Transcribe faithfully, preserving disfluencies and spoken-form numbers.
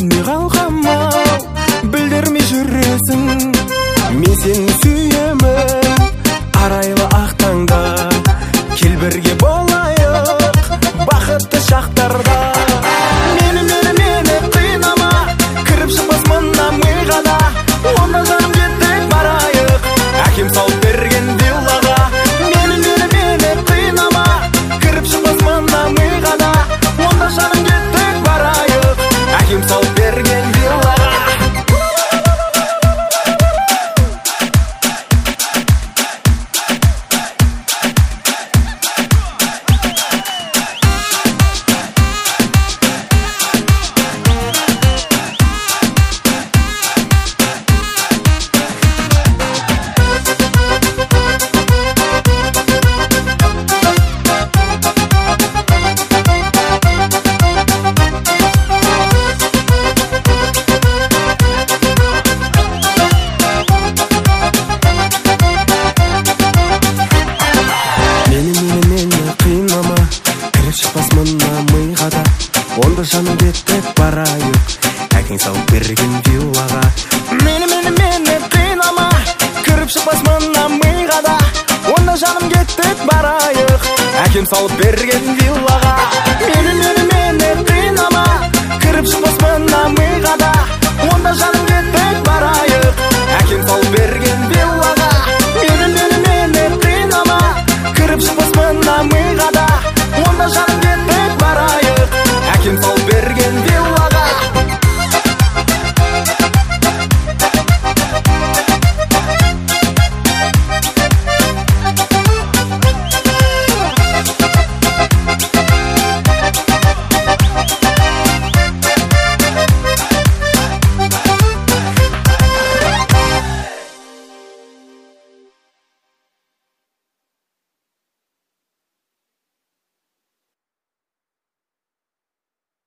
түсінбей қалғам ау, білдірмей жүресің. Мен сені сүйемін, арайлы ақ таңда, кел бірге болайық бақытты шақтарда. Мені, мені, мені қинама, кіріп шықпас мына миға да, онда жаным кеттік барайық әкем салып берген виллаға. Мені, мені, мені қинама, кіріп шықпас мына миға да, онда жаным кеттік барайық әкем салып берген виллаға. Онда жаным кеттік барайық әкең салып берген виллаға. Мені, мені, мені қинама, кіріп шықпас мына миға да, онда жаным кеттік барайық әкем салып берген виллаға. Мені, мені, мені қинама, кіріп шықпас мына миға да,